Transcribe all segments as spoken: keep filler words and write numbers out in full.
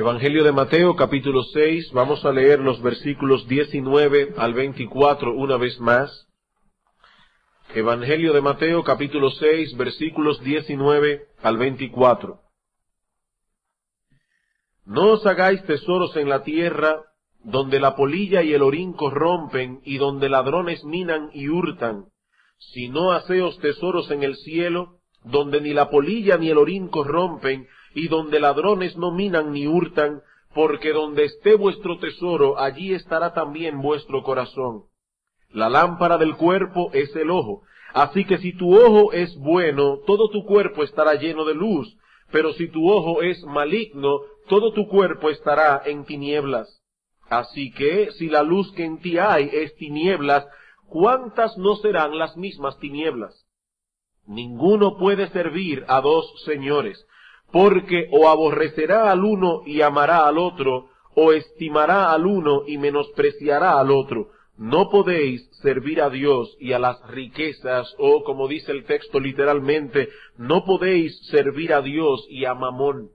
Evangelio de Mateo, capítulo seis, vamos a leer los versículos diecinueve al veinticuatro una vez más. Evangelio de Mateo, capítulo seis, versículos diecinueve al veinticuatro. No os hagáis tesoros en la tierra, donde la polilla y el orín corrompen, y donde ladrones minan y hurtan, sino haceos tesoros en el cielo, donde ni la polilla ni el orín corrompen, y donde ladrones no minan ni hurtan, porque donde esté vuestro tesoro, allí estará también vuestro corazón. La lámpara del cuerpo es el ojo, así que si tu ojo es bueno, todo tu cuerpo estará lleno de luz, pero si tu ojo es maligno, todo tu cuerpo estará en tinieblas. Así que, si la luz que en ti hay es tinieblas, ¿cuántas no serán las mismas tinieblas? Ninguno puede servir a dos señores, porque o aborrecerá al uno y amará al otro, o estimará al uno y menospreciará al otro. No podéis servir a Dios y a las riquezas, o como dice el texto literalmente, no podéis servir a Dios y a Mamón.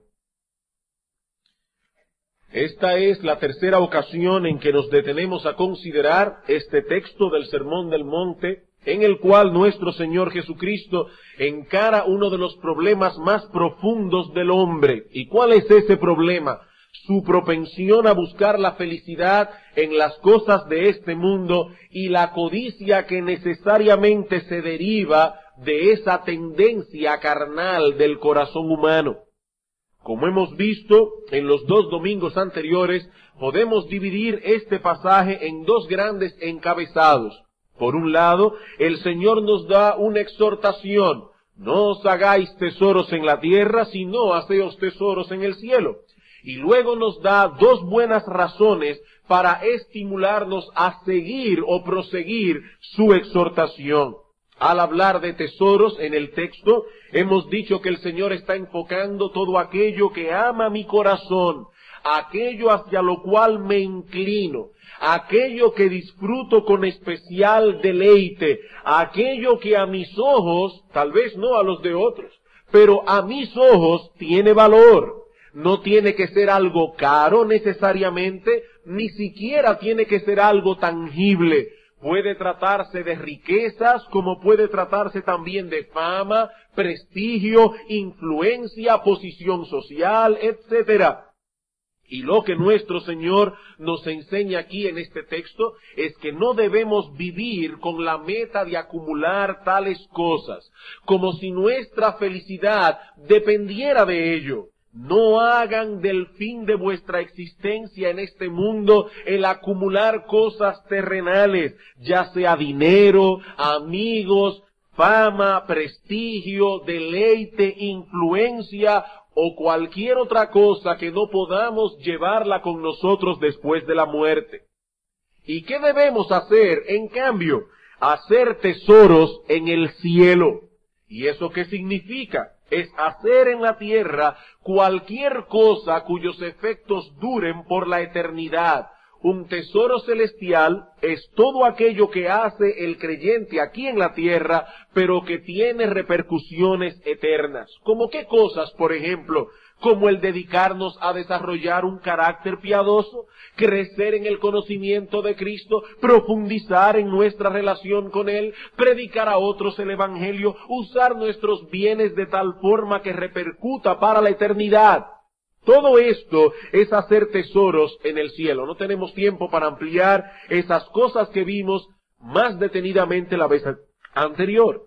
Esta es la tercera ocasión en que nos detenemos a considerar este texto del Sermón del Monte, en el cual nuestro Señor Jesucristo encara uno de los problemas más profundos del hombre. ¿Y cuál es ese problema? Su propensión a buscar la felicidad en las cosas de este mundo y la codicia que necesariamente se deriva de esa tendencia carnal del corazón humano. Como hemos visto en los dos domingos anteriores, podemos dividir este pasaje en dos grandes encabezados. Por un lado, el Señor nos da una exhortación: no os hagáis tesoros en la tierra, sino haceos tesoros en el cielo. Y luego nos da dos buenas razones para estimularnos a seguir o proseguir su exhortación. Al hablar de tesoros en el texto, hemos dicho que el Señor está enfocando todo aquello que ama mi corazón, aquello hacia lo cual me inclino, aquello que disfruto con especial deleite, aquello que a mis ojos, tal vez no a los de otros, pero a mis ojos tiene valor. No tiene que ser algo caro necesariamente, ni siquiera tiene que ser algo tangible. Puede tratarse de riquezas, como puede tratarse también de fama, prestigio, influencia, posición social, etcétera. Y lo que nuestro Señor nos enseña aquí en este texto es que no debemos vivir con la meta de acumular tales cosas, como si nuestra felicidad dependiera de ello. No hagan del fin de vuestra existencia en este mundo el acumular cosas terrenales, ya sea dinero, amigos, fama, prestigio, deleite, influencia o cualquier otra cosa que no podamos llevarla con nosotros después de la muerte. ¿Y qué debemos hacer? En cambio, hacer tesoros en el cielo. ¿Y eso qué significa? Es hacer en la tierra cualquier cosa cuyos efectos duren por la eternidad. Un tesoro celestial es todo aquello que hace el creyente aquí en la tierra, pero que tiene repercusiones eternas. ¿Cómo qué cosas, por ejemplo? Como el dedicarnos a desarrollar un carácter piadoso, crecer en el conocimiento de Cristo, profundizar en nuestra relación con Él, predicar a otros el Evangelio, usar nuestros bienes de tal forma que repercuta para la eternidad. Todo esto es hacer tesoros en el cielo. No tenemos tiempo para ampliar esas cosas que vimos más detenidamente la vez anterior.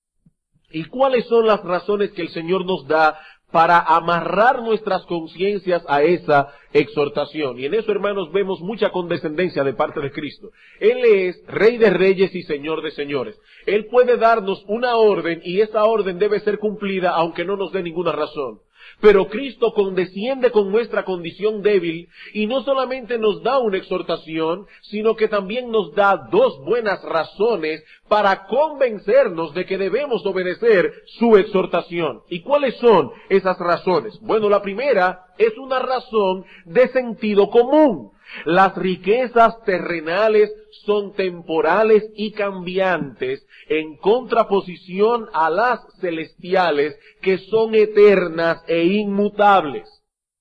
¿Y cuáles son las razones que el Señor nos da para amarrar nuestras conciencias a esa exhortación? Y en eso, hermanos, vemos mucha condescendencia de parte de Cristo. Él es Rey de Reyes y Señor de Señores. Él puede darnos una orden y esa orden debe ser cumplida aunque no nos dé ninguna razón. Pero Cristo condesciende con nuestra condición débil y no solamente nos da una exhortación, sino que también nos da dos buenas razones para convencernos de que debemos obedecer su exhortación. ¿Y cuáles son esas razones? Bueno, la primera es una razón de sentido común. Las riquezas terrenales son temporales y cambiantes, en contraposición a las celestiales, que son eternas e inmutables.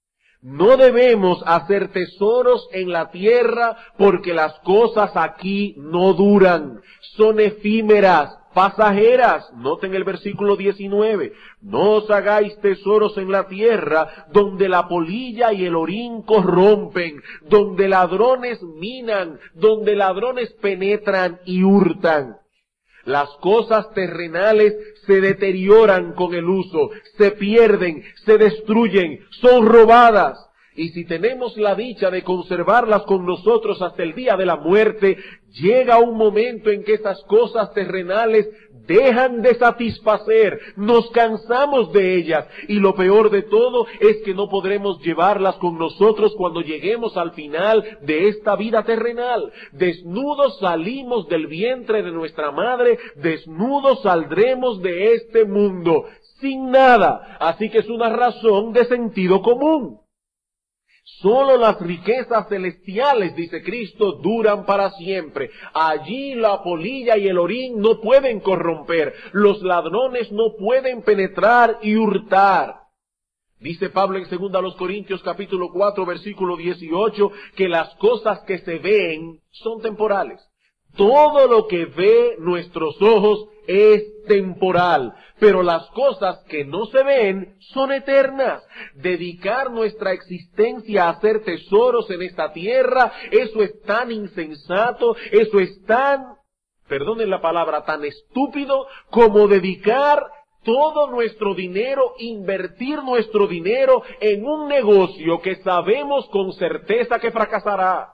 No debemos hacer tesoros en la tierra porque las cosas aquí no duran, son efímeras, pasajeras. Noten el versículo diecinueve. No os hagáis tesoros en la tierra donde la polilla y el orín corrompen, donde ladrones minan, donde ladrones penetran y hurtan. Las cosas terrenales se deterioran con el uso, se pierden, se destruyen, son robadas. Y si tenemos la dicha de conservarlas con nosotros hasta el día de la muerte, llega un momento en que esas cosas terrenales dejan de satisfacer, nos cansamos de ellas, y lo peor de todo es que no podremos llevarlas con nosotros cuando lleguemos al final de esta vida terrenal. Desnudos salimos del vientre de nuestra madre, desnudos saldremos de este mundo, sin nada. Así que es una razón de sentido común. Solo las riquezas celestiales, dice Cristo, duran para siempre. Allí la polilla y el orín no pueden corromper, los ladrones no pueden penetrar y hurtar. Dice Pablo en segunda a los Corintios capítulo cuatro versículo dieciocho que las cosas que se ven son temporales. Todo lo que ve nuestros ojos es temporal, pero las cosas que no se ven son eternas. Dedicar nuestra existencia a hacer tesoros en esta tierra, eso es tan insensato, eso es tan, perdonen la palabra, tan estúpido como dedicar todo nuestro dinero, invertir nuestro dinero en un negocio que sabemos con certeza que fracasará.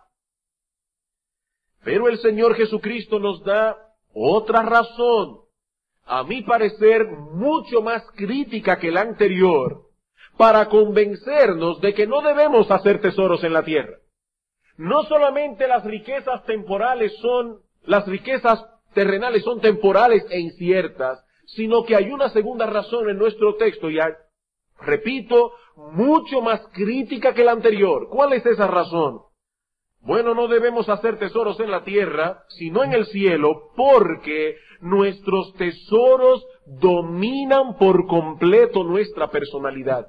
Pero el Señor Jesucristo nos da otra razón, a mi parecer mucho más crítica que la anterior, para convencernos de que no debemos hacer tesoros en la tierra. No solamente las riquezas temporales son, las riquezas terrenales son temporales e inciertas, sino que hay una segunda razón en nuestro texto, y repito, mucho más crítica que la anterior. ¿Cuál es esa razón? Bueno, no debemos hacer tesoros en la tierra, sino en el cielo, porque nuestros tesoros dominan por completo nuestra personalidad.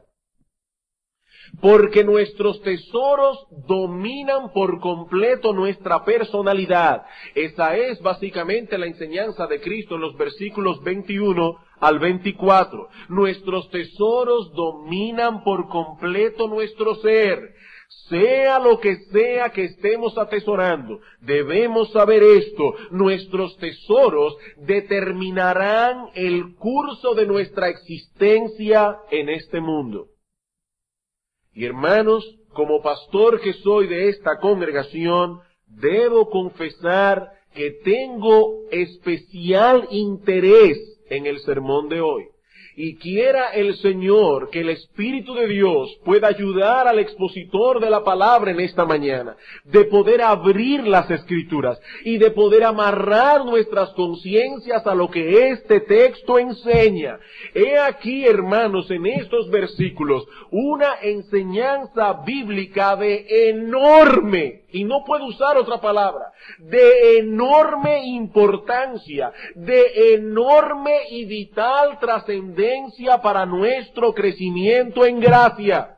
Porque nuestros tesoros dominan por completo nuestra personalidad. Esa es básicamente la enseñanza de Cristo en los versículos veintiuno al veinticuatro. Nuestros tesoros dominan por completo nuestro ser. Sea lo que sea que estemos atesorando, debemos saber esto: nuestros tesoros determinarán el curso de nuestra existencia en este mundo. Y hermanos, como pastor que soy de esta congregación, debo confesar que tengo especial interés en el sermón de hoy. Y quiera el Señor que el Espíritu de Dios pueda ayudar al expositor de la palabra en esta mañana, de poder abrir las Escrituras y de poder amarrar nuestras conciencias a lo que este texto enseña. He aquí, hermanos, en estos versículos, una enseñanza bíblica de enorme, y no puedo usar otra palabra, de enorme importancia, de enorme y vital trascendencia para nuestro crecimiento en gracia.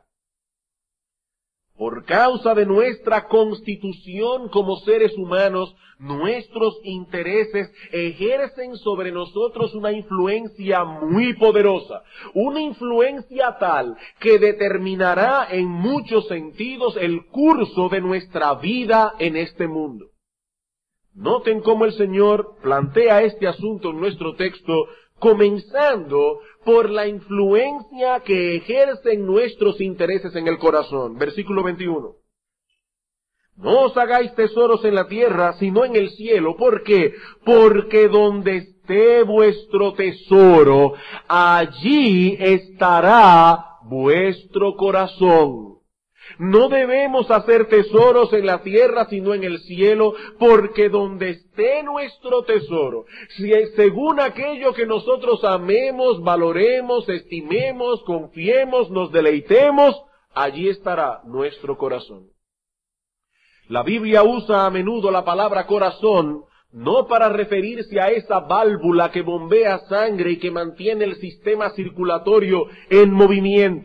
Por causa de nuestra constitución como seres humanos, nuestros intereses ejercen sobre nosotros una influencia muy poderosa, una influencia tal que determinará en muchos sentidos el curso de nuestra vida en este mundo. Noten cómo el Señor plantea este asunto en nuestro texto, comenzando por la influencia que ejercen nuestros intereses en el corazón. Versículo veintiuno. No os hagáis tesoros en la tierra, sino en el cielo. ¿Por qué? Porque donde esté vuestro tesoro, allí estará vuestro corazón. No debemos hacer tesoros en la tierra, sino en el cielo, porque donde esté nuestro tesoro, si según aquello que nosotros amemos, valoremos, estimemos, confiemos, nos deleitemos, allí estará nuestro corazón. La Biblia usa a menudo la palabra corazón, no para referirse a esa válvula que bombea sangre y que mantiene el sistema circulatorio en movimiento,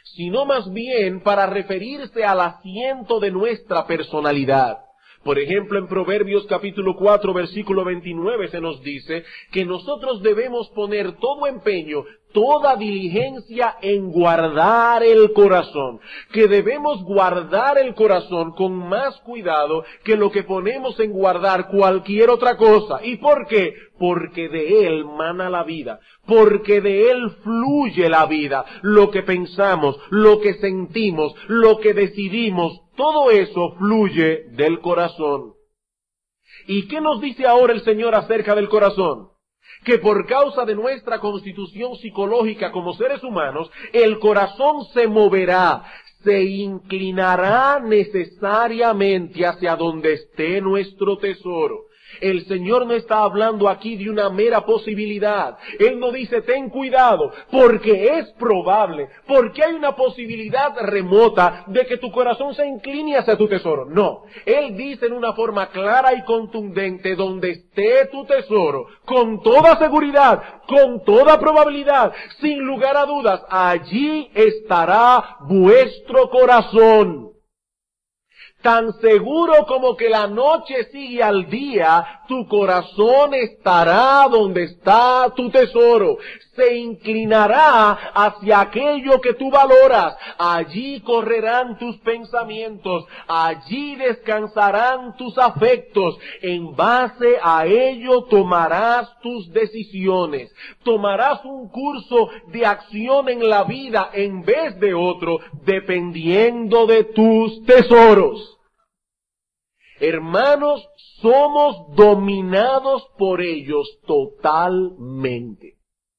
sino más bien para referirse al asiento de nuestra personalidad. Por ejemplo, en Proverbios capítulo cuatro, versículo veintinueve se nos dice que nosotros debemos poner todo empeño, toda diligencia en guardar el corazón, que debemos guardar el corazón con más cuidado que lo que ponemos en guardar cualquier otra cosa. ¿Y por qué? Porque de él mana la vida, porque de él fluye la vida, lo que pensamos, lo que sentimos, lo que decidimos, todo eso fluye del corazón. ¿Y qué nos dice ahora el Señor acerca del corazón? Que por causa de nuestra constitución psicológica como seres humanos, el corazón se moverá, se inclinará necesariamente hacia donde esté nuestro tesoro. El Señor no está hablando aquí de una mera posibilidad. Él no dice, ten cuidado, porque es probable, porque hay una posibilidad remota de que tu corazón se incline hacia tu tesoro. No, Él dice en una forma clara y contundente, donde esté tu tesoro, con toda seguridad, con toda probabilidad, sin lugar a dudas, allí estará vuestro corazón. Tan seguro como que la noche sigue al día, tu corazón estará donde está tu tesoro. Se inclinará hacia aquello que tú valoras. Allí correrán tus pensamientos. Allí descansarán tus afectos. En base a ello tomarás tus decisiones. Tomarás un curso de acción en la vida en vez de otro, dependiendo de tus tesoros. Hermanos, somos dominados por ellos totalmente.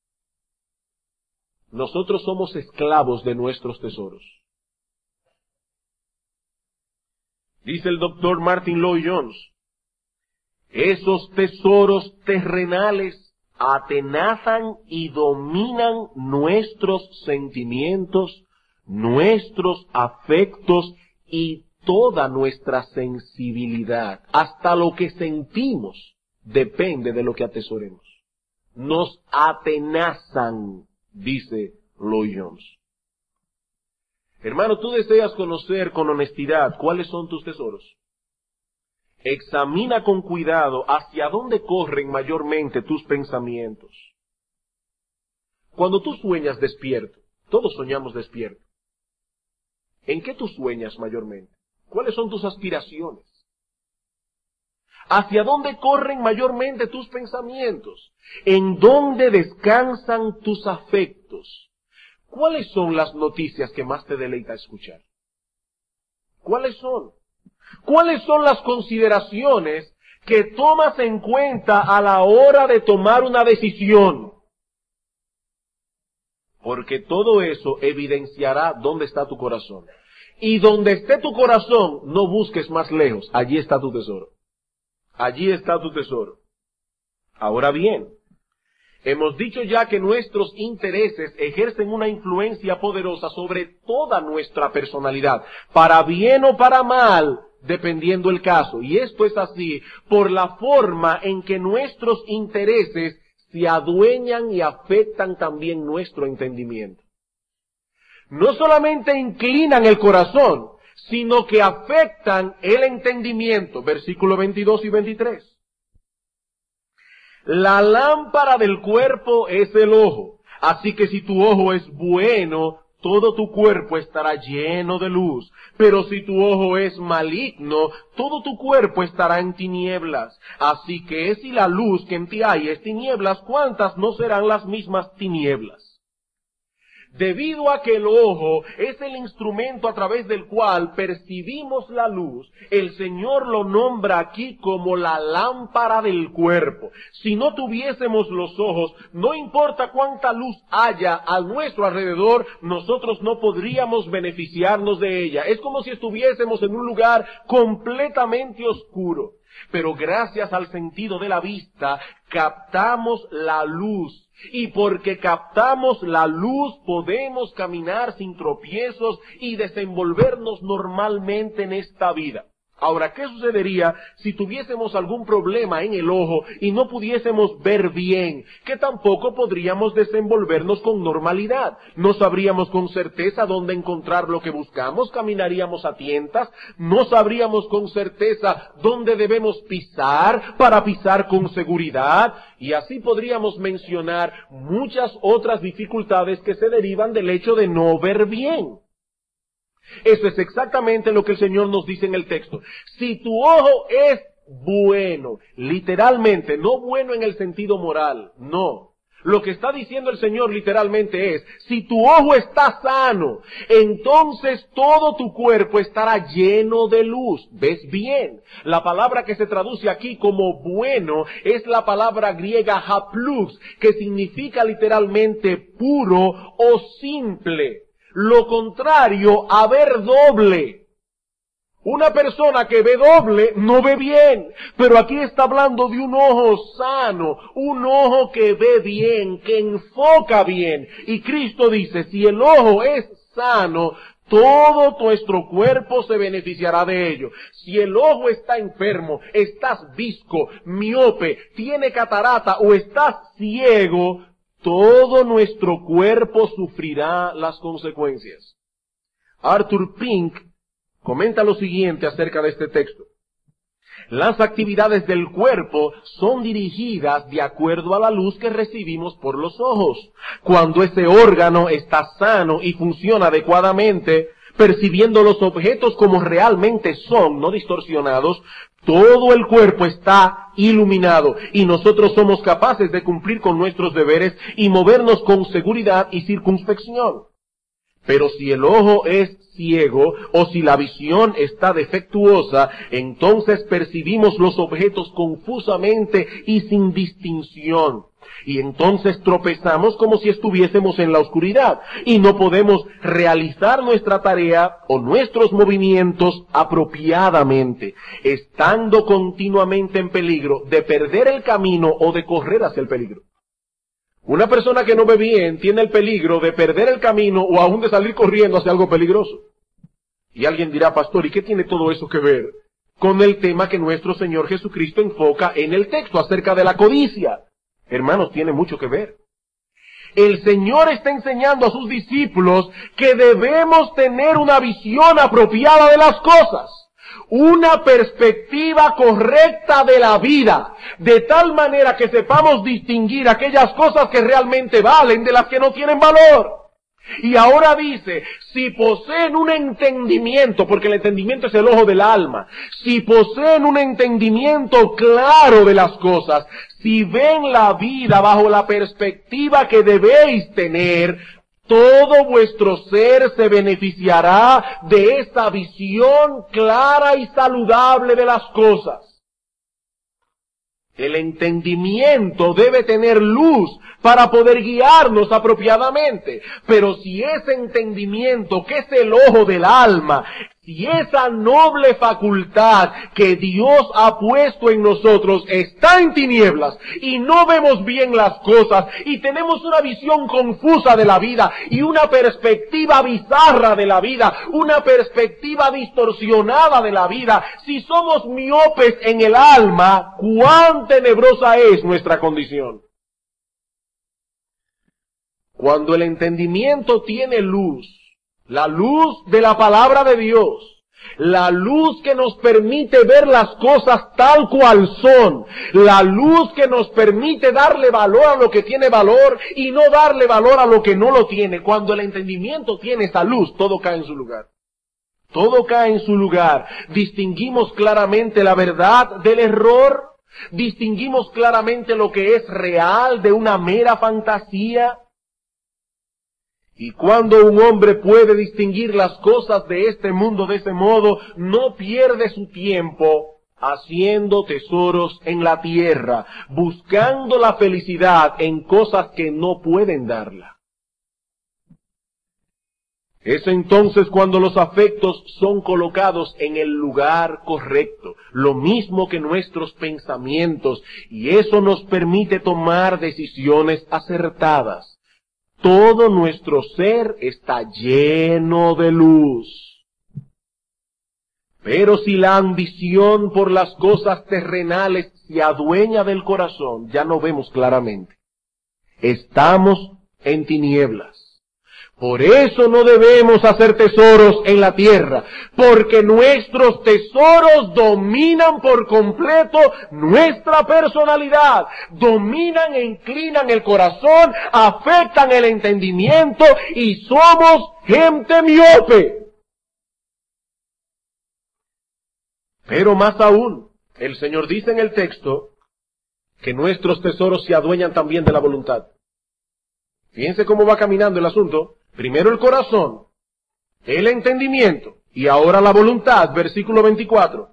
Nosotros somos esclavos de nuestros tesoros. Dice el doctor Martin Lloyd-Jones, esos tesoros terrenales atenazan y dominan nuestros sentimientos, nuestros afectos y toda nuestra sensibilidad. Hasta lo que sentimos depende de lo que atesoremos. Nos atenazan, dice Lloyd-Jones. Hermano, tú deseas conocer con honestidad cuáles son tus tesoros. Examina con cuidado hacia dónde corren mayormente tus pensamientos. Cuando tú sueñas despierto, todos soñamos despierto. ¿En qué tú sueñas mayormente? ¿Cuáles son tus aspiraciones? ¿Hacia dónde corren mayormente tus pensamientos? ¿En dónde descansan tus afectos? ¿Cuáles son las noticias que más te deleita escuchar? ¿Cuáles son? ¿Cuáles son las consideraciones que tomas en cuenta a la hora de tomar una decisión? Porque todo eso evidenciará dónde está tu corazón. Y donde esté tu corazón, no busques más lejos. Allí está tu tesoro. Allí está tu tesoro. Ahora bien, hemos dicho ya que nuestros intereses ejercen una influencia poderosa sobre toda nuestra personalidad, para bien o para mal, dependiendo el caso. Y esto es así por la forma en que nuestros intereses se adueñan y afectan también nuestro entendimiento. No solamente inclinan el corazón, sino que afectan el entendimiento. Versículos veintidós y veintitrés. La lámpara del cuerpo es el ojo. Así que si tu ojo es bueno, todo tu cuerpo estará lleno de luz. Pero si tu ojo es maligno, todo tu cuerpo estará en tinieblas. Así que si la luz que en ti hay es tinieblas, ¿cuántas no serán las mismas tinieblas? Debido a que el ojo es el instrumento a través del cual percibimos la luz, el Señor lo nombra aquí como la lámpara del cuerpo. Si no tuviésemos los ojos, no importa cuánta luz haya a nuestro alrededor, nosotros no podríamos beneficiarnos de ella. Es como si estuviésemos en un lugar completamente oscuro. Pero gracias al sentido de la vista, captamos la luz. Y porque captamos la luz, podemos caminar sin tropiezos y desenvolvernos normalmente en esta vida. Ahora, ¿qué sucedería si tuviésemos algún problema en el ojo y no pudiésemos ver bien? Que tampoco podríamos desenvolvernos con normalidad. No sabríamos con certeza dónde encontrar lo que buscamos, caminaríamos a tientas, no sabríamos con certeza dónde debemos pisar para pisar con seguridad, y así podríamos mencionar muchas otras dificultades que se derivan del hecho de no ver bien. Eso es exactamente lo que el Señor nos dice en el texto. Si tu ojo es bueno, literalmente, no bueno en el sentido moral, no. Lo que está diciendo el Señor literalmente es, si tu ojo está sano, entonces todo tu cuerpo estará lleno de luz. ¿Ves bien? La palabra que se traduce aquí como bueno es la palabra griega haplux, que significa literalmente puro o simple. Lo contrario a ver doble. Una persona que ve doble no ve bien, pero aquí está hablando de un ojo sano, un ojo que ve bien, que enfoca bien. Y Cristo dice, si el ojo es sano, todo nuestro cuerpo se beneficiará de ello. Si el ojo está enfermo, estás visco, miope, tiene catarata o estás ciego, todo nuestro cuerpo sufrirá las consecuencias. Arthur Pink comenta lo siguiente acerca de este texto. Las actividades del cuerpo son dirigidas de acuerdo a la luz que recibimos por los ojos. Cuando ese órgano está sano y funciona adecuadamente, percibiendo los objetos como realmente son, no distorsionados, todo el cuerpo está iluminado y nosotros somos capaces de cumplir con nuestros deberes y movernos con seguridad y circunspección. Pero si el ojo es ciego o si la visión está defectuosa, entonces percibimos los objetos confusamente y sin distinción. Y entonces tropezamos como si estuviésemos en la oscuridad y no podemos realizar nuestra tarea o nuestros movimientos apropiadamente, estando continuamente en peligro de perder el camino o de correr hacia el peligro. Una persona que no ve bien tiene el peligro de perder el camino o aún de salir corriendo hacia algo peligroso. Y alguien dirá, pastor, ¿y qué tiene todo eso que ver con el tema que nuestro Señor Jesucristo enfoca en el texto acerca de la codicia? Hermanos, tiene mucho que ver. El Señor está enseñando a sus discípulos que debemos tener una visión apropiada de las cosas, una perspectiva correcta de la vida, de tal manera que sepamos distinguir aquellas cosas que realmente valen de las que no tienen valor. Y ahora dice, si poseen un entendimiento, porque el entendimiento es el ojo del alma, si poseen un entendimiento claro de las cosas, si ven la vida bajo la perspectiva que debéis tener, todo vuestro ser se beneficiará de esa visión clara y saludable de las cosas. El entendimiento debe tener luz para poder guiarnos apropiadamente. Pero si ese entendimiento, que es el ojo del alma, si esa noble facultad que Dios ha puesto en nosotros está en tinieblas y no vemos bien las cosas y tenemos una visión confusa de la vida y una perspectiva bizarra de la vida, una perspectiva distorsionada de la vida, si somos miopes en el alma, cuán tenebrosa es nuestra condición. Cuando el entendimiento tiene luz, la luz de la palabra de Dios, la luz que nos permite ver las cosas tal cual son, la luz que nos permite darle valor a lo que tiene valor y no darle valor a lo que no lo tiene. Cuando el entendimiento tiene esa luz, todo cae en su lugar. Todo cae en su lugar. Distinguimos claramente la verdad del error, distinguimos claramente lo que es real de una mera fantasía. Y cuando un hombre puede distinguir las cosas de este mundo de ese modo, no pierde su tiempo haciendo tesoros en la tierra, buscando la felicidad en cosas que no pueden darla. Es entonces cuando los afectos son colocados en el lugar correcto, lo mismo que nuestros pensamientos, y eso nos permite tomar decisiones acertadas. Todo nuestro ser está lleno de luz. Pero si la ambición por las cosas terrenales se adueña del corazón, ya no vemos claramente. Estamos en tinieblas. Por eso no debemos hacer tesoros en la tierra, porque nuestros tesoros dominan por completo nuestra personalidad, dominan e inclinan el corazón, afectan el entendimiento y somos gente miope. Pero más aún, el Señor dice en el texto que nuestros tesoros se adueñan también de la voluntad. Fíjense cómo va caminando el asunto. Primero el corazón, el entendimiento y ahora la voluntad. Versículo veinticuatro.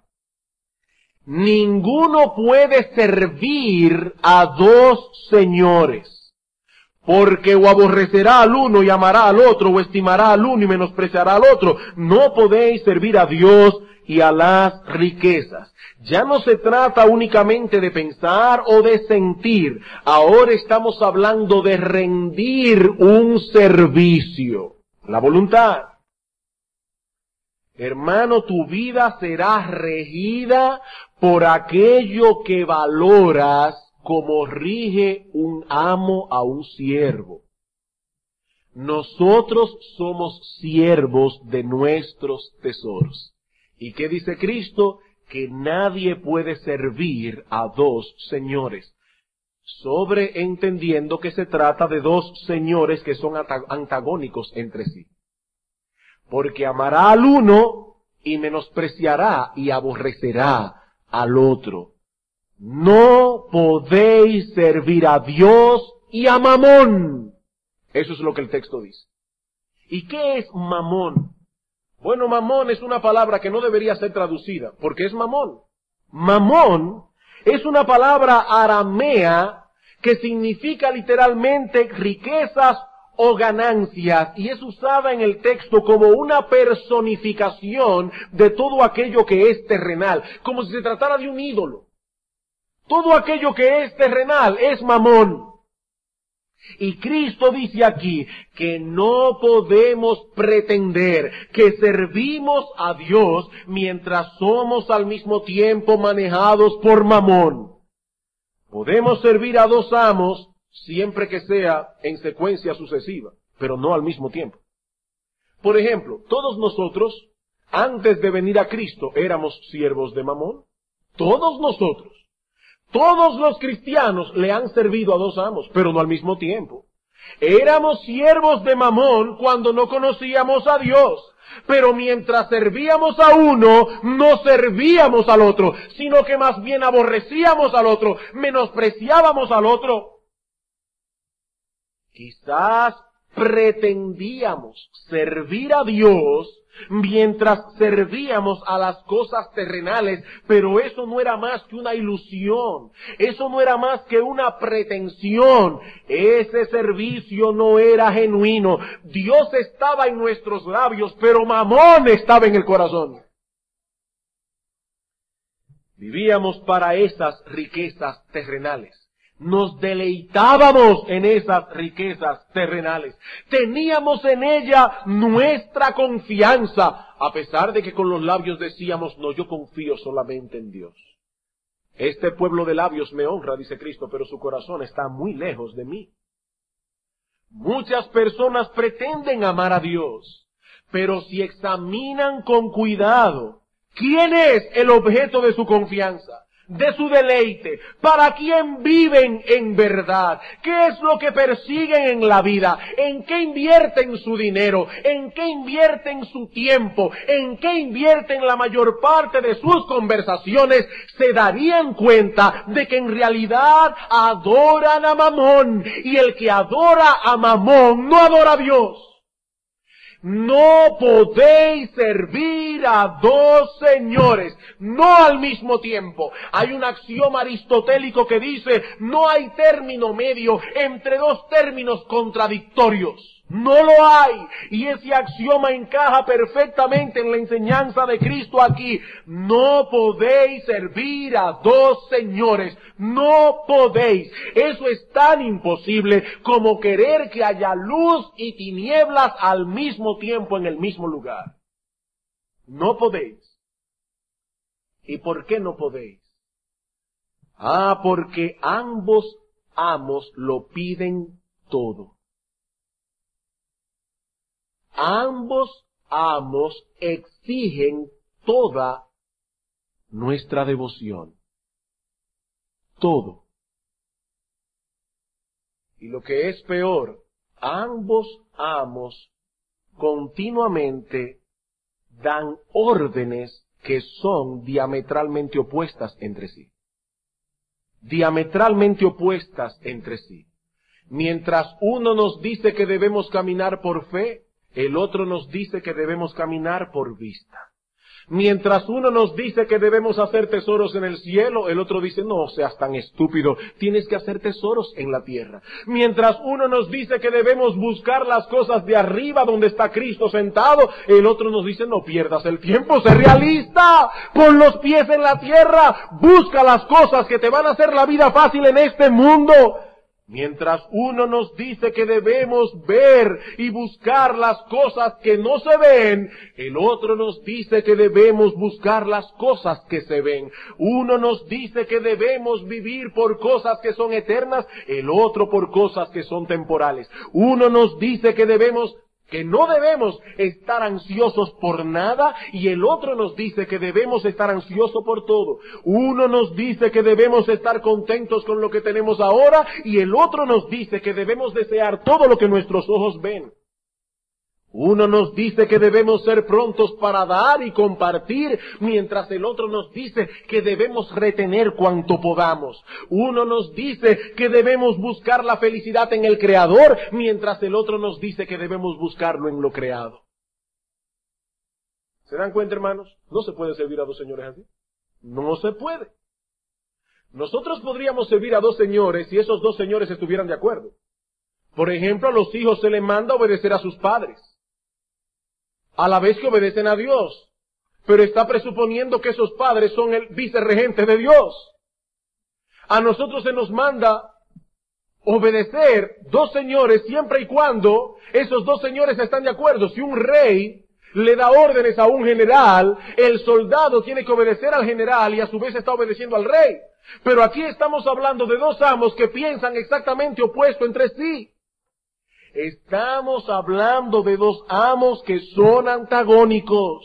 Ninguno puede servir a dos señores, porque o aborrecerá al uno y amará al otro, o estimará al uno y menospreciará al otro. No podéis servir a Dios y a las riquezas. Ya no se trata únicamente de pensar o de sentir. Ahora estamos hablando de rendir un servicio. La voluntad. Hermano, tu vida será regida por aquello que valoras como rige un amo a un siervo. Nosotros somos siervos de nuestros tesoros. ¿Y qué dice Cristo? Que nadie puede servir a dos señores. Sobreentendiendo que se trata de dos señores que son antagónicos entre sí. Porque amará al uno y menospreciará y aborrecerá al otro. No podéis servir a Dios y a Mamón. Eso es lo que el texto dice. ¿Y qué es Mamón? Bueno, mamón es una palabra que no debería ser traducida, porque es mamón. Mamón es una palabra aramea que significa literalmente riquezas o ganancias, y es usada en el texto como una personificación de todo aquello que es terrenal, como si se tratara de un ídolo. Todo aquello que es terrenal es mamón. Y Cristo dice aquí que no podemos pretender que servimos a Dios mientras somos al mismo tiempo manejados por mamón. Podemos servir a dos amos siempre que sea en secuencia sucesiva, pero no al mismo tiempo. Por ejemplo, todos nosotros, antes de venir a Cristo, éramos siervos de mamón. Todos nosotros. Todos los cristianos le han servido a dos amos, pero no al mismo tiempo. Éramos siervos de mamón cuando no conocíamos a Dios, pero mientras servíamos a uno, no servíamos al otro, sino que más bien aborrecíamos al otro, menospreciábamos al otro. Quizás pretendíamos servir a Dios mientras servíamos a las cosas terrenales, pero eso no era más que una ilusión, eso no era más que una pretensión, ese servicio no era genuino. Dios estaba en nuestros labios, pero mamón estaba en el corazón. Vivíamos para esas riquezas terrenales. Nos deleitábamos en esas riquezas terrenales. Teníamos en ella nuestra confianza, a pesar de que con los labios decíamos, no, yo confío solamente en Dios. Este pueblo de labios me honra, dice Cristo, pero su corazón está muy lejos de mí. Muchas personas pretenden amar a Dios, pero si examinan con cuidado, ¿quién es el objeto de su confianza? De su deleite, para quién viven en verdad, qué es lo que persiguen en la vida, en qué invierten su dinero, en qué invierten su tiempo, en qué invierten la mayor parte de sus conversaciones, se darían cuenta de que en realidad adoran a Mamón, y el que adora a Mamón no adora a Dios. No podéis servir a dos señores, no al mismo tiempo. Hay un axioma aristotélico que dice, no hay término medio entre dos términos contradictorios. No lo hay. Y ese axioma encaja perfectamente en la enseñanza de Cristo aquí. No podéis servir a dos señores. No podéis. Eso es tan imposible como querer que haya luz y tinieblas al mismo tiempo en el mismo lugar. No podéis. ¿Y por qué no podéis? Ah, porque ambos amos lo piden todo. Ambos amos exigen toda nuestra devoción. Todo. Y lo que es peor, ambos amos continuamente dan órdenes que son diametralmente opuestas entre sí. Diametralmente opuestas entre sí. Mientras uno nos dice que debemos caminar por fe, el otro nos dice que debemos caminar por vista. Mientras uno nos dice que debemos hacer tesoros en el cielo, el otro dice, no seas tan estúpido, tienes que hacer tesoros en la tierra. Mientras uno nos dice que debemos buscar las cosas de arriba donde está Cristo sentado, el otro nos dice, no pierdas el tiempo, sé realista, pon los pies en la tierra, busca las cosas que te van a hacer la vida fácil en este mundo. Mientras uno nos dice que debemos ver y buscar las cosas que no se ven, el otro nos dice que debemos buscar las cosas que se ven. Uno nos dice que debemos vivir por cosas que son eternas, el otro por cosas que son temporales. Uno nos dice que debemos que no debemos estar ansiosos por nada, y el otro nos dice que debemos estar ansiosos por todo. Uno nos dice que debemos estar contentos con lo que tenemos ahora, y el otro nos dice que debemos desear todo lo que nuestros ojos ven. Uno nos dice que debemos ser prontos para dar y compartir, mientras el otro nos dice que debemos retener cuanto podamos. Uno nos dice que debemos buscar la felicidad en el Creador, mientras el otro nos dice que debemos buscarlo en lo creado. ¿Se dan cuenta, hermanos? No se puede servir a dos señores así. No se puede. Nosotros podríamos servir a dos señores si esos dos señores estuvieran de acuerdo. Por ejemplo, a los hijos se les manda obedecer a sus padres, a la vez que obedecen a Dios, pero está presuponiendo que esos padres son el vicerregente de Dios. A nosotros se nos manda obedecer dos señores siempre y cuando esos dos señores están de acuerdo. Si un rey le da órdenes a un general, el soldado tiene que obedecer al general y a su vez está obedeciendo al rey. Pero aquí estamos hablando de dos amos que piensan exactamente opuesto entre sí. Estamos hablando de dos amos que son antagónicos.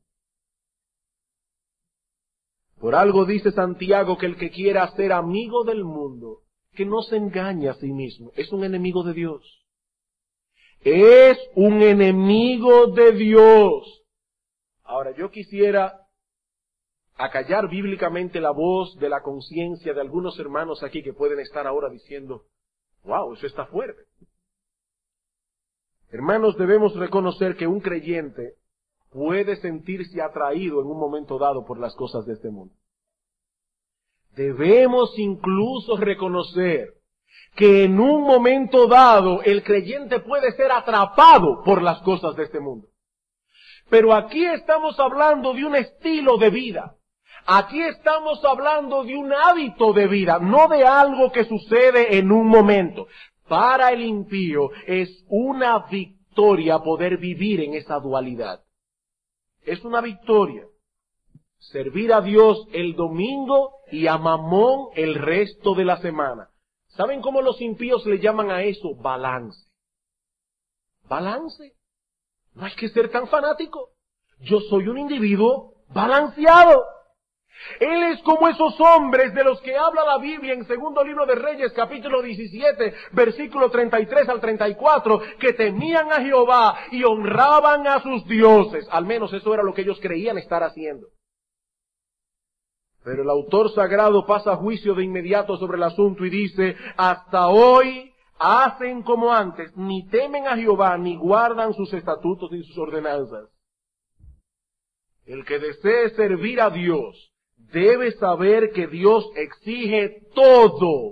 Por algo dice Santiago que el que quiera ser amigo del mundo, que no se engañe a sí mismo, es un enemigo de Dios. Es un enemigo de Dios. Ahora, yo quisiera acallar bíblicamente la voz de la conciencia de algunos hermanos aquí que pueden estar ahora diciendo, wow, eso está fuerte. Hermanos, debemos reconocer que un creyente puede sentirse atraído en un momento dado por las cosas de este mundo. Debemos incluso reconocer que en un momento dado el creyente puede ser atrapado por las cosas de este mundo. Pero aquí estamos hablando de un estilo de vida. Aquí estamos hablando de un hábito de vida, no de algo que sucede en un momento. Para el impío es una victoria poder vivir en esa dualidad. Es una victoria servir a Dios el domingo y a Mamón el resto de la semana. ¿Saben cómo los impíos le llaman a eso? Balance. Balance. No hay que ser tan fanático. Yo soy un individuo balanceado. Él es como esos hombres de los que habla la Biblia en segundo libro de Reyes, capítulo diecisiete, versículo treinta y tres al treinta y cuatro, que temían a Jehová y honraban a sus dioses. Al menos eso era lo que ellos creían estar haciendo. Pero el autor sagrado pasa juicio de inmediato sobre el asunto y dice, hasta hoy hacen como antes, ni temen a Jehová, ni guardan sus estatutos ni sus ordenanzas. El que desee servir a Dios debe saber que Dios exige todo.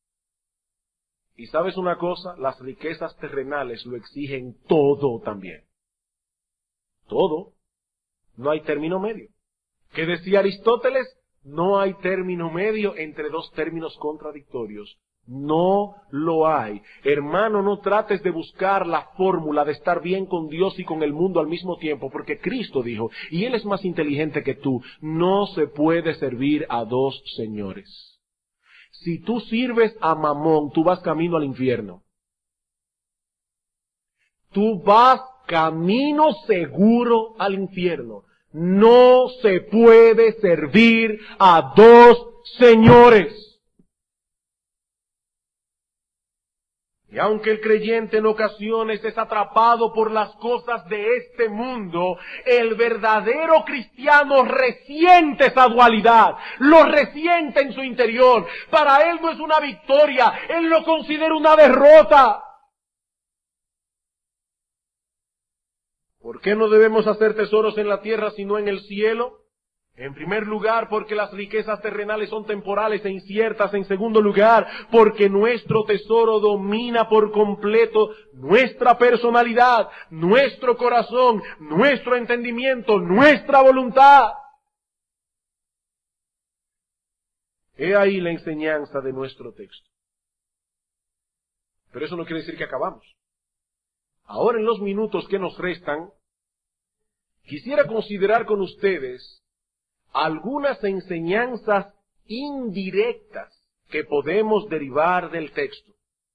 Y ¿sabes una cosa? Las riquezas terrenales lo exigen todo también. Todo. No hay término medio. ¿Qué decía Aristóteles? No hay término medio entre dos términos contradictorios. No lo hay. Hermano, no trates de buscar la fórmula de estar bien con Dios y con el mundo al mismo tiempo, porque Cristo dijo, y Él es más inteligente que tú, no se puede servir a dos señores. Si tú sirves a Mamón, tú vas camino al infierno. Tú vas camino seguro al infierno. No se puede servir a dos señores. Y aunque el creyente en ocasiones es atrapado por las cosas de este mundo, el verdadero cristiano resiente esa dualidad, lo resiente en su interior. Para él no es una victoria, él lo considera una derrota. ¿Por qué no debemos hacer tesoros en la tierra sino en el cielo? En primer lugar, porque las riquezas terrenales son temporales e inciertas. En segundo lugar, porque nuestro tesoro domina por completo nuestra personalidad, nuestro corazón, nuestro entendimiento, nuestra voluntad. He ahí la enseñanza de nuestro texto. Pero eso no quiere decir que acabamos. Ahora, en los minutos que nos restan, quisiera considerar con ustedes algunas enseñanzas indirectas que podemos derivar del texto.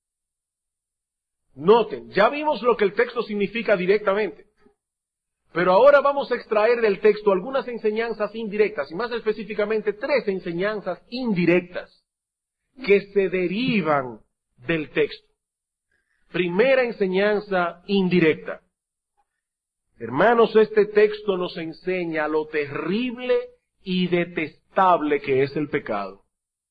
Noten, ya vimos lo que el texto significa directamente, pero ahora vamos a extraer del texto algunas enseñanzas indirectas, y más específicamente tres enseñanzas indirectas que se derivan del texto. Primera enseñanza indirecta. Hermanos, este texto nos enseña lo terrible y detestable que es el pecado.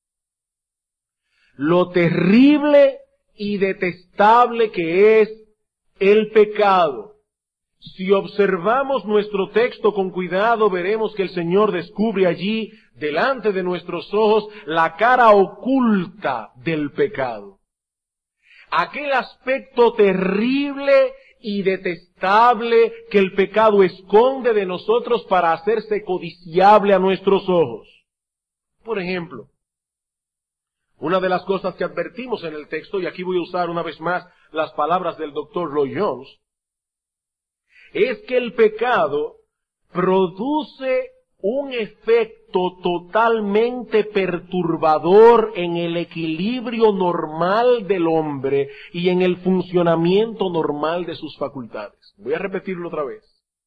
Lo terrible y detestable que es el pecado. Si observamos nuestro texto con cuidado, veremos que el Señor descubre allí, delante de nuestros ojos, la cara oculta del pecado. Aquel aspecto terrible y detestable que el pecado esconde de nosotros para hacerse codiciable a nuestros ojos. Por ejemplo, una de las cosas que advertimos en el texto, y aquí voy a usar una vez más las palabras del doctor Roy Jones, es que el pecado produce un efecto totalmente perturbador en el equilibrio normal del hombre y en el funcionamiento normal de sus facultades. Voy a repetirlo otra vez.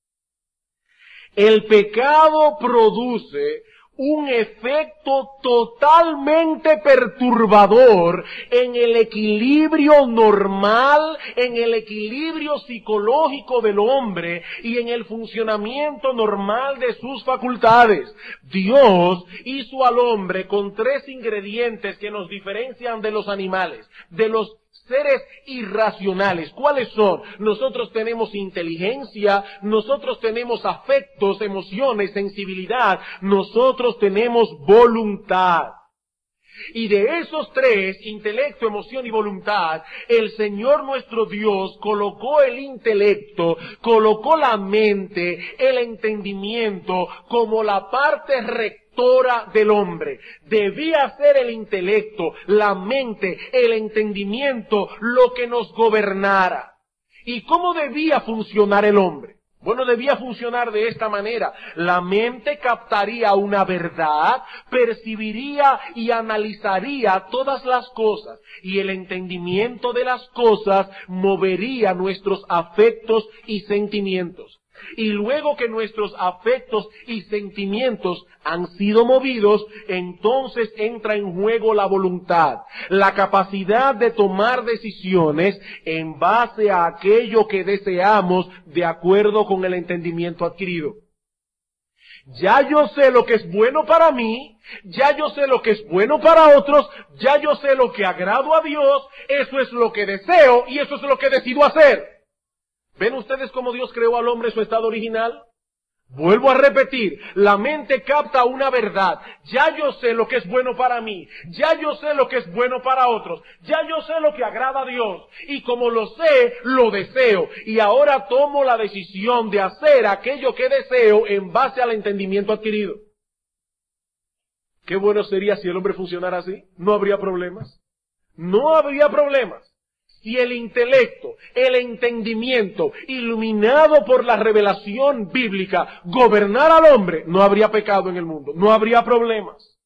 El pecado produce un efecto totalmente perturbador en el equilibrio normal, en el equilibrio psicológico del hombre y en el funcionamiento normal de sus facultades. Dios hizo al hombre con tres ingredientes que nos diferencian de los animales, de los seres irracionales. ¿Cuáles son? Nosotros tenemos inteligencia, nosotros tenemos afectos, emociones, sensibilidad, nosotros tenemos voluntad. Y de esos tres, intelecto, emoción y voluntad, el Señor nuestro Dios colocó el intelecto, colocó la mente, el entendimiento como la parte recta del hombre. Debía ser el intelecto, la mente, el entendimiento lo que nos gobernara. ¿Y cómo debía funcionar el hombre? Bueno, debía funcionar de esta manera. La mente captaría una verdad, percibiría y analizaría todas las cosas, y el entendimiento de las cosas movería nuestros afectos y sentimientos. Y luego que nuestros afectos y sentimientos han sido movidos, entonces entra en juego la voluntad, la capacidad de tomar decisiones en base a aquello que deseamos de acuerdo con el entendimiento adquirido. Ya yo sé lo que es bueno para mí, ya yo sé lo que es bueno para otros, ya yo sé lo que agrado a Dios, eso es lo que deseo y eso es lo que decido hacer. ¿Ven ustedes cómo Dios creó al hombre en su estado original? Vuelvo a repetir, la mente capta una verdad. Ya yo sé lo que es bueno para mí, ya yo sé lo que es bueno para otros, ya yo sé lo que agrada a Dios, y como lo sé, lo deseo. Y ahora tomo la decisión de hacer aquello que deseo en base al entendimiento adquirido. Qué bueno sería si el hombre funcionara así, no habría problemas. no habría problemas. Si el intelecto, el entendimiento, iluminado por la revelación bíblica, gobernara al hombre, no habría pecado en el mundo, no habría problemas.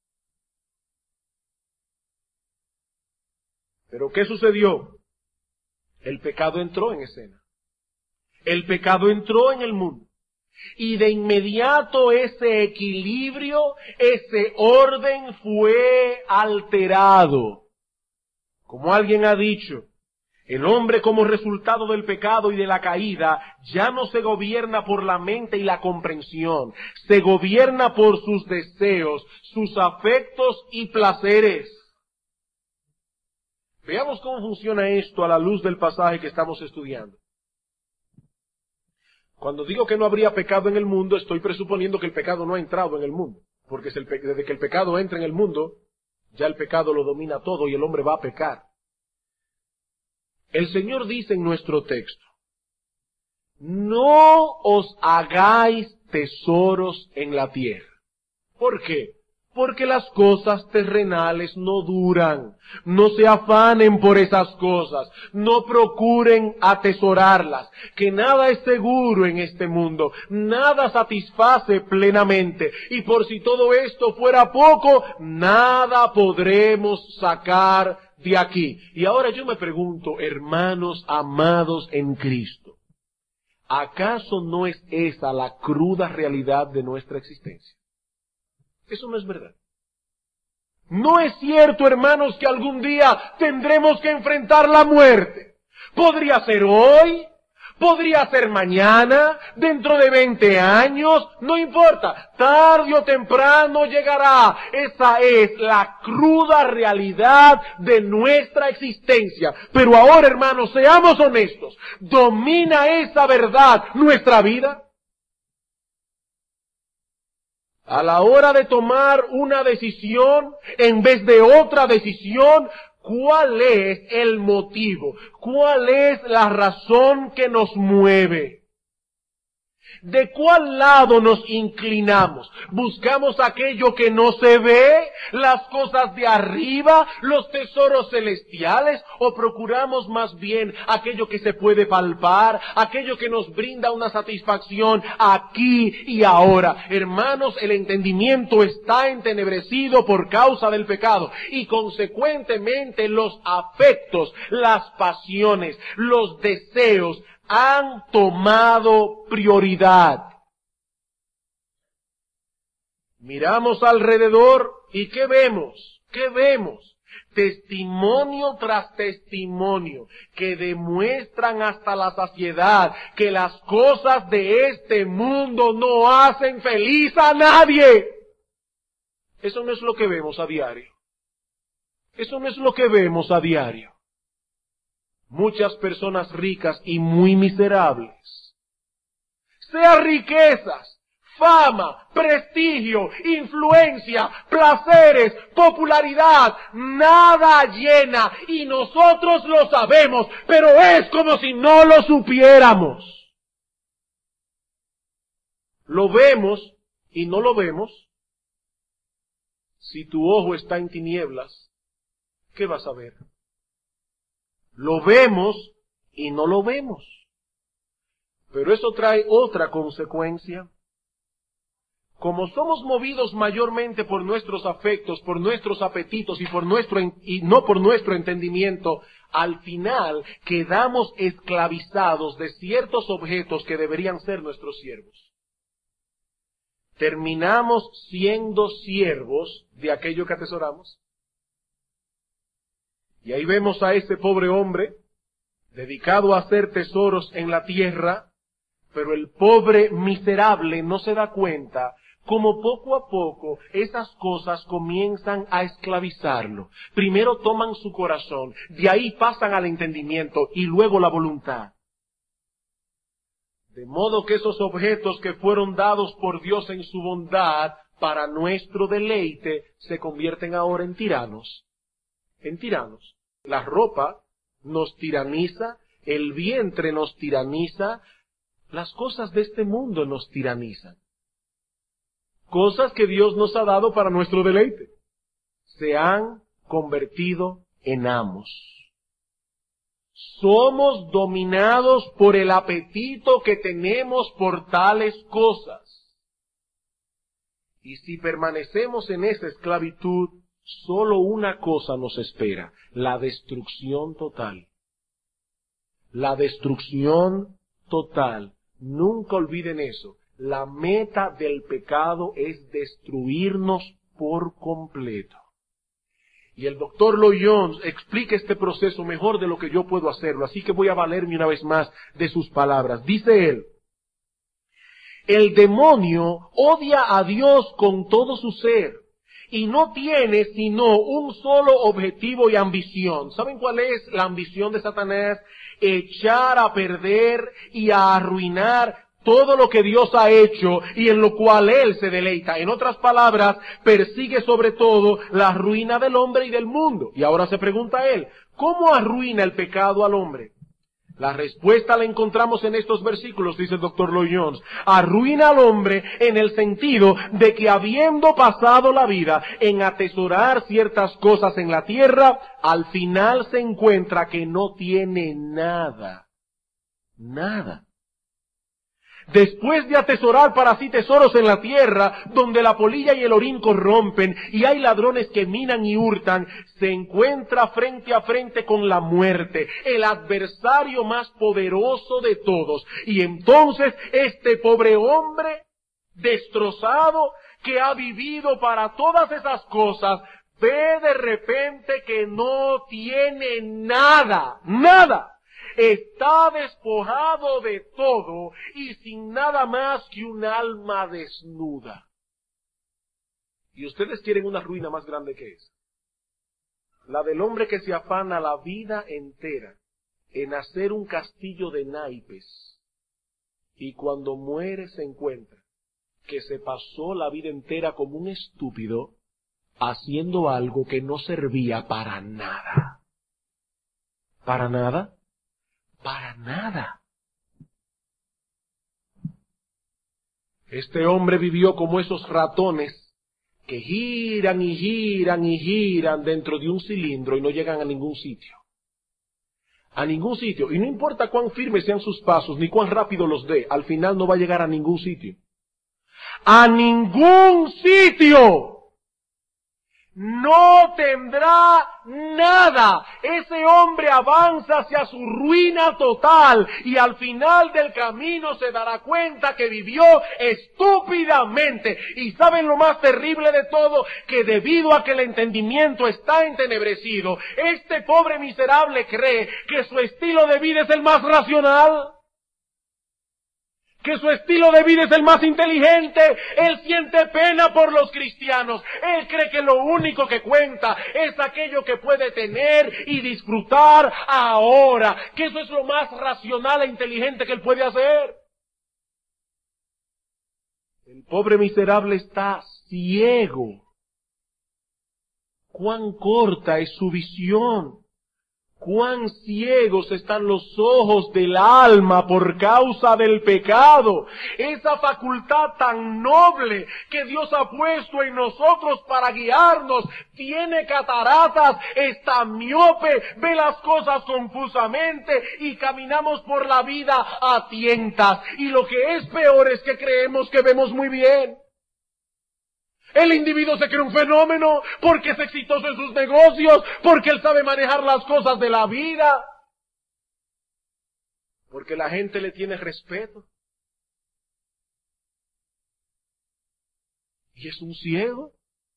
Pero ¿qué sucedió? El pecado entró en escena. El pecado entró en el mundo. Y de inmediato ese equilibrio, ese orden fue alterado. Como alguien ha dicho, el hombre como resultado del pecado y de la caída ya no se gobierna por la mente y la comprensión, se gobierna por sus deseos, sus afectos y placeres. Veamos cómo funciona esto a la luz del pasaje que estamos estudiando. Cuando digo que no habría pecado en el mundo, estoy presuponiendo que el pecado no ha entrado en el mundo. Porque desde que el pecado entra en el mundo, ya el pecado lo domina todo y el hombre va a pecar. El Señor dice en nuestro texto, no os hagáis tesoros en la tierra. ¿Por qué? Porque las cosas terrenales no duran. No se afanen por esas cosas. No procuren atesorarlas. Que nada es seguro en este mundo. Nada satisface plenamente. Y por si todo esto fuera poco, nada podremos sacar de aquí. Y ahora yo me pregunto, hermanos amados en Cristo, ¿acaso no es esa la cruda realidad de nuestra existencia? Eso no es verdad. No es cierto, hermanos, que algún día tendremos que enfrentar la muerte. Podría ser hoy, podría ser mañana, dentro de veinte años, no importa. Tarde o temprano llegará. Esa es la cruda realidad de nuestra existencia. Pero ahora, hermanos, seamos honestos. ¿Domina esa verdad nuestra vida? A la hora de tomar una decisión en vez de otra decisión, ¿cuál es el motivo? ¿Cuál es la razón que nos mueve? ¿De cuál lado nos inclinamos? ¿Buscamos aquello que no se ve, las cosas de arriba, los tesoros celestiales? ¿O procuramos más bien aquello que se puede palpar, aquello que nos brinda una satisfacción aquí y ahora? Hermanos, el entendimiento está entenebrecido por causa del pecado y consecuentemente los afectos, las pasiones, los deseos han tomado prioridad. Miramos alrededor y ¿qué vemos? ¿Qué vemos? Testimonio tras testimonio que demuestran hasta la saciedad que las cosas de este mundo no hacen feliz a nadie. Eso no es lo que vemos a diario. Eso no es lo que vemos a diario. Muchas personas ricas y muy miserables, sea riquezas, fama, prestigio, influencia, placeres, popularidad, nada llena y nosotros lo sabemos, pero es como si no lo supiéramos. Lo vemos y no lo vemos. Si tu ojo está en tinieblas, ¿qué vas a ver? Lo vemos y no lo vemos. Pero eso trae otra consecuencia. Como somos movidos mayormente por nuestros afectos, por nuestros apetitos y por nuestro y no por nuestro entendimiento, al final quedamos esclavizados de ciertos objetos que deberían ser nuestros siervos. Terminamos siendo siervos de aquello que atesoramos. Y ahí vemos a ese pobre hombre, dedicado a hacer tesoros en la tierra, pero el pobre miserable no se da cuenta como poco a poco esas cosas comienzan a esclavizarlo. Primero toman su corazón, de ahí pasan al entendimiento y luego la voluntad. De modo que esos objetos que fueron dados por Dios en su bondad para nuestro deleite se convierten ahora en tiranos. En tiranos. La ropa nos tiraniza, el vientre nos tiraniza, las cosas de este mundo nos tiranizan. Cosas que Dios nos ha dado para nuestro deleite. Se han convertido en amos. Somos dominados por el apetito que tenemos por tales cosas. Y si permanecemos en esa esclavitud, solo una cosa nos espera: la destrucción total. La destrucción total. Nunca olviden eso. La meta del pecado es destruirnos por completo. Y el doctor Lloyd Jones explica este proceso mejor de lo que yo puedo hacerlo, así que voy a valerme una vez más de sus palabras. Dice él: el demonio odia a Dios con todo su ser y no tiene sino un solo objetivo y ambición. ¿Saben cuál es la ambición de Satanás? Echar a perder y a arruinar todo lo que Dios ha hecho y en lo cual Él se deleita. En otras palabras, persigue sobre todo la ruina del hombre y del mundo. Y ahora se pregunta él, ¿cómo arruina el pecado al hombre? La respuesta la encontramos en estos versículos, dice el doctor Lloyd Jones. Arruina al hombre en el sentido de que habiendo pasado la vida en atesorar ciertas cosas en la tierra, al final se encuentra que no tiene nada. Nada. Después de atesorar para sí tesoros en la tierra, donde la polilla y el orín corrompen, y hay ladrones que minan y hurtan, se encuentra frente a frente con la muerte, el adversario más poderoso de todos. Y entonces este pobre hombre, destrozado, que ha vivido para todas esas cosas, ve de repente que no tiene nada, nada. Está despojado de todo y sin nada más que un alma desnuda. Y ustedes quieren una ruina más grande que esa. La del hombre que se afana la vida entera en hacer un castillo de naipes y cuando muere se encuentra que se pasó la vida entera como un estúpido haciendo algo que no servía para nada. ¿Para nada? Para nada. Este hombre vivió como esos ratones que giran y giran y giran dentro de un cilindro y no llegan a ningún sitio. A ningún sitio. Y no importa cuán firmes sean sus pasos, ni cuán rápido los dé, al final no va a llegar a ningún sitio. ¡A ningún sitio! No tendrá nada. Ese hombre avanza hacia su ruina total y al final del camino se dará cuenta que vivió estúpidamente. Y ¿saben lo más terrible de todo? Que debido a que el entendimiento está entenebrecido, este pobre miserable cree que su estilo de vida es el más racional, que su estilo de vida es el más inteligente. Él siente pena por los cristianos. Él cree que lo único que cuenta es aquello que puede tener y disfrutar ahora, que eso es lo más racional e inteligente que él puede hacer. El pobre miserable está ciego. Cuán corta es su visión. Cuán ciegos están los ojos del alma por causa del pecado. Esa facultad tan noble que Dios ha puesto en nosotros para guiarnos tiene cataratas, está miope, ve las cosas confusamente y caminamos por la vida a tientas. Y lo que es peor es que creemos que vemos muy bien. El individuo se cree un fenómeno porque es exitoso en sus negocios, porque él sabe manejar las cosas de la vida, porque la gente le tiene respeto. Y es un ciego,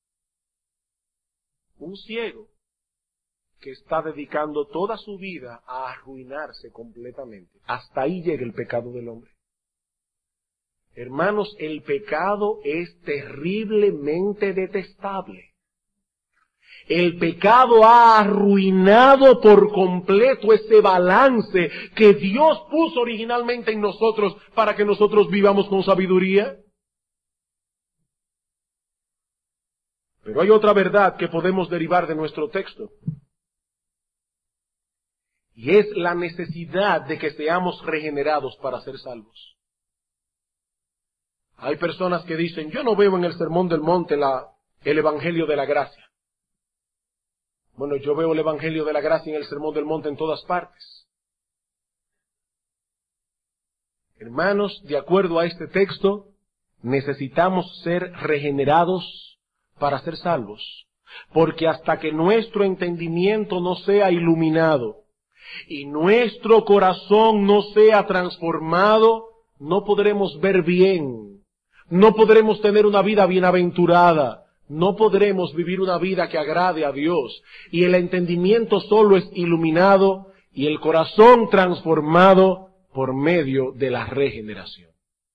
un ciego que está dedicando toda su vida a arruinarse completamente. Hasta ahí llega el pecado del hombre. Hermanos, el pecado es terriblemente detestable. El pecado ha arruinado por completo ese balance que Dios puso originalmente en nosotros para que nosotros vivamos con sabiduría. Pero hay otra verdad que podemos derivar de nuestro texto. Y es la necesidad de que seamos regenerados para ser salvos. Hay personas que dicen, yo no veo en el Sermón del Monte la, el Evangelio de la Gracia. Bueno, yo veo el Evangelio de la Gracia en el Sermón del Monte en todas partes. Hermanos, de acuerdo a este texto, necesitamos ser regenerados para ser salvos. Porque hasta que nuestro entendimiento no sea iluminado y nuestro corazón no sea transformado, no podremos ver bien, no podremos tener una vida bienaventurada, no podremos vivir una vida que agrade a Dios. Y el entendimiento solo es iluminado y el corazón transformado por medio de la regeneración.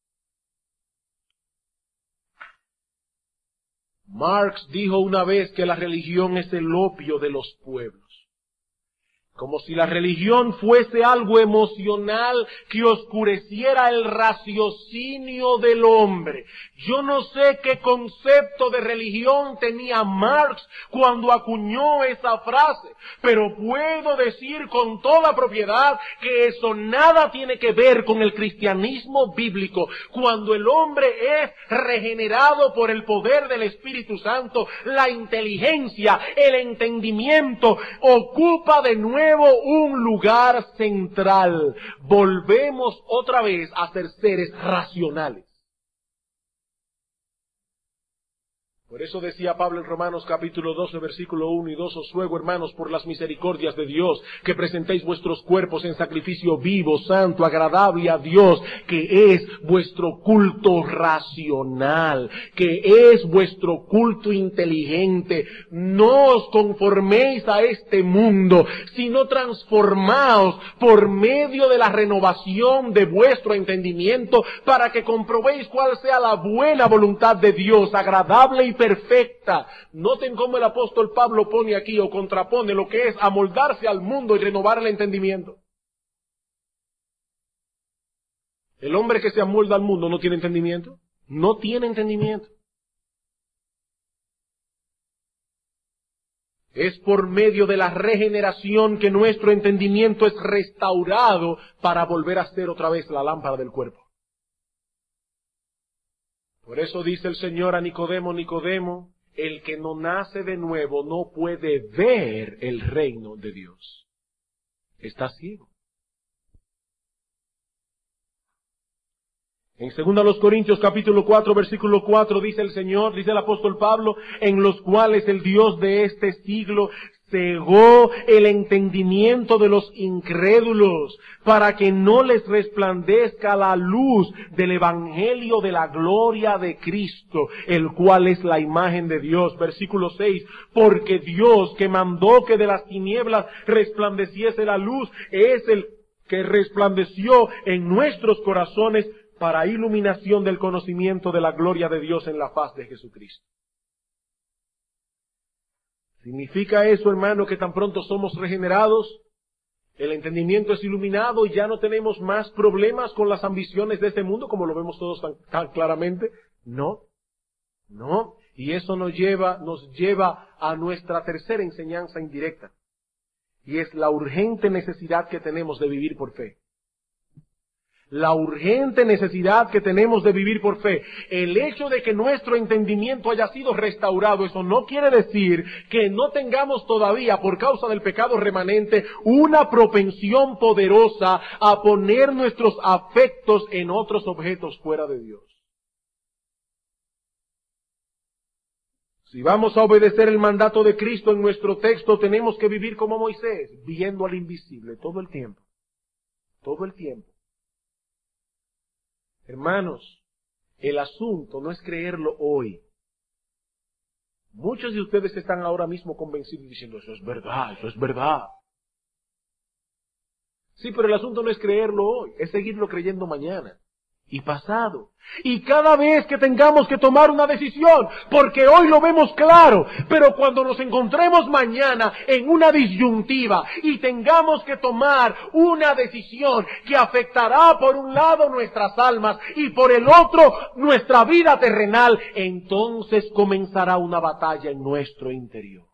Marx dijo una vez que la religión es el opio de los pueblos. Como si la religión fuese algo emocional que oscureciera el raciocinio del hombre. Yo no sé qué concepto de religión tenía Marx cuando acuñó esa frase, pero puedo decir con toda propiedad que eso nada tiene que ver con el cristianismo bíblico. Cuando el hombre es regenerado por el poder del Espíritu Santo, la inteligencia, el entendimiento ocupa de nuevo un lugar central. Volvemos otra vez a ser seres racionales. Por eso decía Pablo en Romanos capítulo doce, versículo uno y dos, os ruego, hermanos, por las misericordias de Dios, que presentéis vuestros cuerpos en sacrificio vivo, santo, agradable a Dios, que es vuestro culto racional, que es vuestro culto inteligente. No os conforméis a este mundo, sino transformaos por medio de la renovación de vuestro entendimiento, para que comprobéis cuál sea la buena voluntad de Dios, agradable y perfecta. Noten cómo el apóstol Pablo pone aquí o contrapone lo que es amoldarse al mundo y renovar el entendimiento. El hombre que se amolda al mundo no tiene entendimiento. No tiene entendimiento. Es por medio de la regeneración que nuestro entendimiento es restaurado para volver a ser otra vez la lámpara del cuerpo. Por eso dice el Señor a Nicodemo, Nicodemo, el que no nace de nuevo no puede ver el reino de Dios. Está ciego. En segunda los Corintios capítulo cuatro, versículo cuatro, dice el Señor, dice el apóstol Pablo, en los cuales el Dios de este siglo cegó el entendimiento de los incrédulos, para que no les resplandezca la luz del evangelio de la gloria de Cristo, el cual es la imagen de Dios. Versículo seis, porque Dios que mandó que de las tinieblas resplandeciese la luz, es el que resplandeció en nuestros corazones para iluminación del conocimiento de la gloria de Dios en la faz de Jesucristo. ¿Significa eso, hermano, que tan pronto somos regenerados, el entendimiento es iluminado y ya no tenemos más problemas con las ambiciones de este mundo, como lo vemos todos tan, tan claramente? No, no. Y eso nos lleva, nos lleva a nuestra tercera enseñanza indirecta. Y es la urgente necesidad que tenemos de vivir por fe. La urgente necesidad que tenemos de vivir por fe. El hecho de que nuestro entendimiento haya sido restaurado, eso no quiere decir que no tengamos todavía, por causa del pecado remanente, una propensión poderosa a poner nuestros afectos en otros objetos fuera de Dios. Si vamos a obedecer el mandato de Cristo en nuestro texto, tenemos que vivir como Moisés, viendo al invisible todo el tiempo. Todo el tiempo. Hermanos, el asunto no es creerlo hoy. Muchos de ustedes están ahora mismo convencidos diciendo, eso es verdad, eso es verdad. Sí, pero el asunto no es creerlo hoy, es seguirlo creyendo mañana y pasado. Y cada vez que tengamos que tomar una decisión, porque hoy lo vemos claro, pero cuando nos encontremos mañana en una disyuntiva y tengamos que tomar una decisión que afectará por un lado nuestras almas y por el otro nuestra vida terrenal, entonces comenzará una batalla en nuestro interior.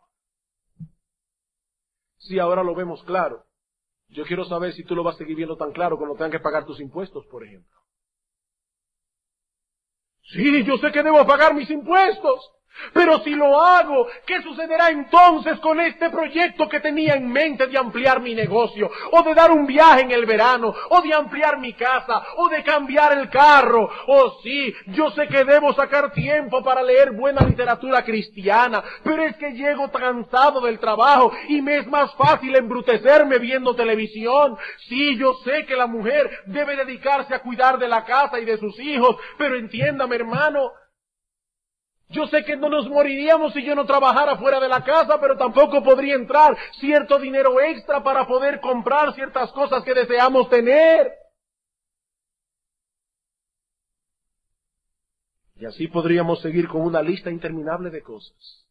Sí, ahora lo vemos claro. Yo quiero saber si tú lo vas a seguir viendo tan claro cuando tengan que pagar tus impuestos, por ejemplo. Sí, yo sé que debo pagar mis impuestos, Pero si lo hago, ¿qué sucederá entonces con este proyecto que tenía en mente de ampliar mi negocio, o de dar un viaje en el verano, o de ampliar mi casa, o de cambiar el carro? Oh sí, yo sé que debo sacar tiempo para leer buena literatura cristiana, pero es que llego cansado del trabajo y me es más fácil embrutecerme viendo televisión. Sí, yo sé que la mujer debe dedicarse a cuidar de la casa y de sus hijos, pero entiéndame, hermano, yo sé que no nos moriríamos si yo no trabajara fuera de la casa, pero tampoco podría entrar cierto dinero extra para poder comprar ciertas cosas que deseamos tener. Y así podríamos seguir con una lista interminable de cosas.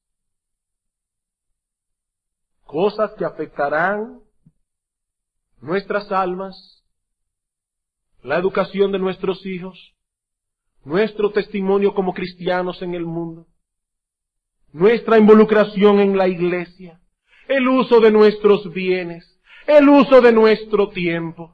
Cosas que afectarán nuestras almas, la educación de nuestros hijos, nuestro testimonio como cristianos en el mundo, nuestra involucración en la iglesia, el uso de nuestros bienes, el uso de nuestro tiempo.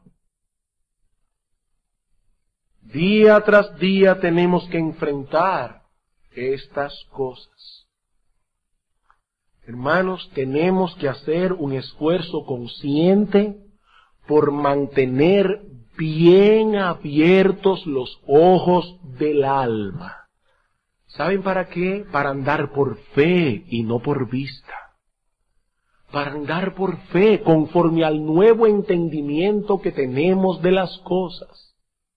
Día tras día tenemos que enfrentar estas cosas. Hermanos, tenemos que hacer un esfuerzo consciente por mantener bien abiertos los ojos del alma. ¿Saben para qué? Para andar por fe y no por vista. Para andar por fe conforme al nuevo entendimiento que tenemos de las cosas.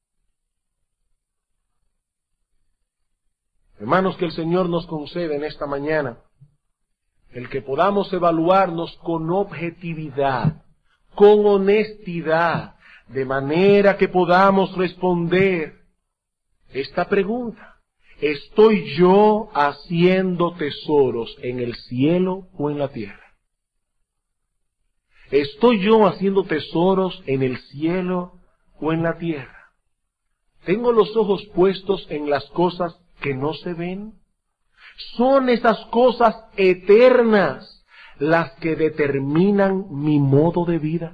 Hermanos, que el Señor nos conceda en esta mañana el que podamos evaluarnos con objetividad, con honestidad, de manera que podamos responder esta pregunta: ¿estoy yo haciendo tesoros en el cielo o en la tierra? ¿Estoy yo haciendo tesoros en el cielo o en la tierra? ¿Tengo los ojos puestos en las cosas que no se ven? Son esas cosas eternas las que determinan mi modo de vida.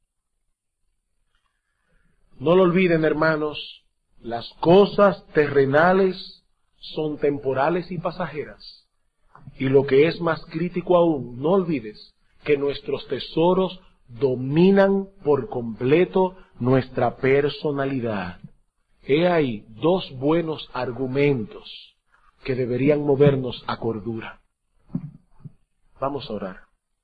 No lo olviden, hermanos, las cosas terrenales son temporales y pasajeras. Y lo que es más crítico aún, no olvides que nuestros tesoros dominan por completo nuestra personalidad. He ahí dos buenos argumentos que deberían movernos a cordura. Vamos a orar.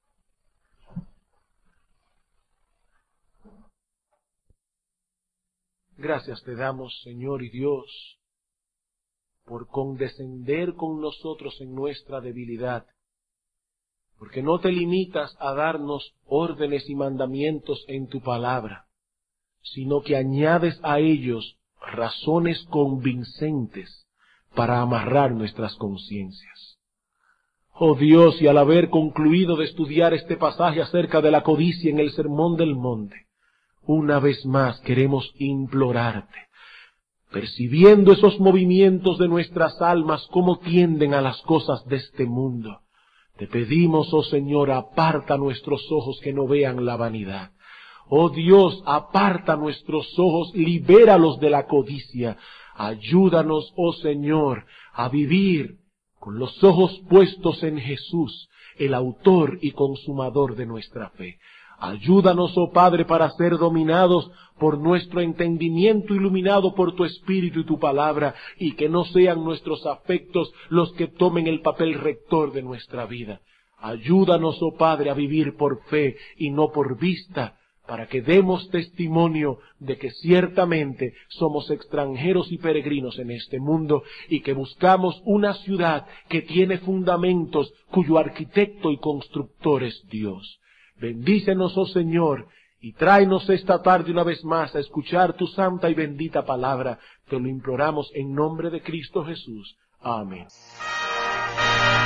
Gracias te damos, Señor y Dios, por condescender con nosotros en nuestra debilidad, porque no te limitas a darnos órdenes y mandamientos en tu palabra, sino que añades a ellos razones convincentes para amarrar nuestras conciencias. Oh Dios, y al haber concluido de estudiar este pasaje acerca de la codicia en el Sermón del Monte, una vez más queremos implorarte, percibiendo esos movimientos de nuestras almas como tienden a las cosas de este mundo, te pedimos, oh Señor, aparta nuestros ojos que no vean la vanidad. Oh Dios, aparta nuestros ojos, libéralos de la codicia. Ayúdanos, oh Señor, a vivir con los ojos puestos en Jesús, el autor y consumador de nuestra fe. Ayúdanos, oh Padre, para ser dominados por nuestro entendimiento iluminado por tu Espíritu y tu palabra, y que no sean nuestros afectos los que tomen el papel rector de nuestra vida. Ayúdanos, oh Padre, a vivir por fe y no por vista, para que demos testimonio de que ciertamente somos extranjeros y peregrinos en este mundo y que buscamos una ciudad que tiene fundamentos, cuyo arquitecto y constructor es Dios. Bendícenos, oh Señor, y tráenos esta tarde una vez más a escuchar tu santa y bendita palabra. Te lo imploramos en nombre de Cristo Jesús. Amén.